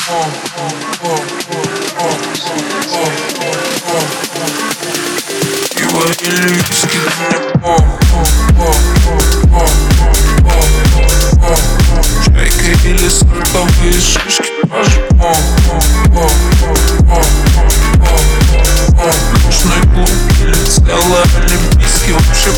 Пиво или виски, шайка или сортовые шишки, тоже ночной клуб или целый олимпийский, вообще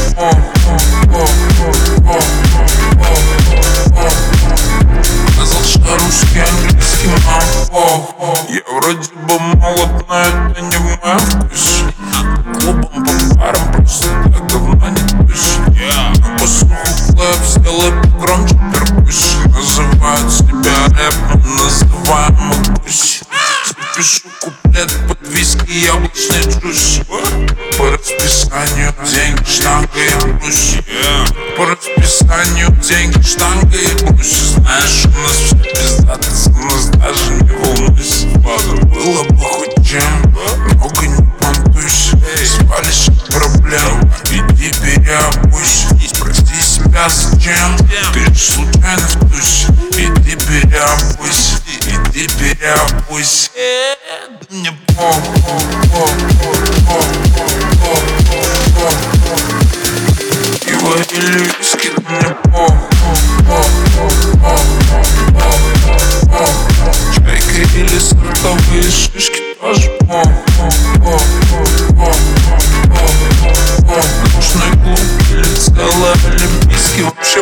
сказал, что русский, английский, я вроде бы молод, но это не в моем вкусе. Клубом по барам просто так говно не тусит. По суху хлеб сделай погромче перкусь. Называют себя рэпом, называем их пусть. Запишу куплет под виски и яблочный джуз. По расписанию деньги, штанга и брусь. По расписанию деньги, штанга и брусь. Знаешь, у нас все пиздато, за нас даже не волнуйся. Было бы хоть чем, много не понтуйся. Свалишь от проблем, иди переобуйся. Спроси себя зачем, ты же случайно в тусе. Иди переобуйся, иди переобуйся. Да мне пиво или виски, да мне шайка или сортовые шишки, тоже ночной клуб или целый олимпийский, вообще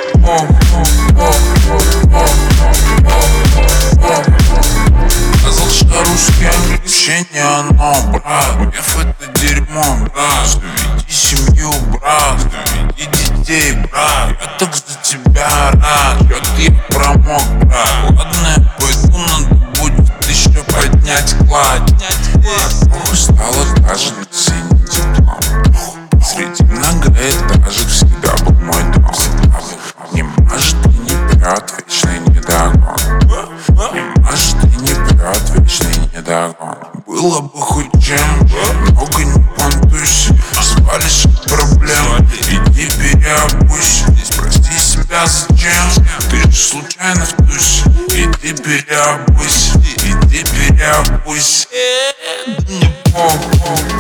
сказал, что русский, английский не оно, брат. Меф это дерьмо, брат. Заведи семью, брат. Заведи детей, брат. Я так за тебя рад. Чё ты промок, брат. Ладно, я пойду, надо будет еще поднять клад. Похуй стало даже на сцене теплом. Среди многоэтажек всегда был мой дом. Не может и не прет вечный недогон. Не может и не прет вечный недогон. Было бы хоть чем, много не понтуйся. Свалишь от проблем, иди переобуйся. Прости себя зачем, ты же случайно в тусе. Иди переобуйся, иди переобуйся. Да мне